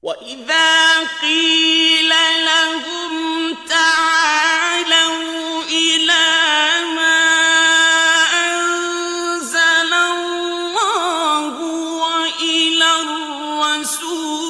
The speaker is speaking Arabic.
وَإِذَا قِيلَ لَهُمْ تَعَالَوْا إِلَىٰ مَا أَنزَلَ اللَّهُ وَإِلَى الرَّسُولِ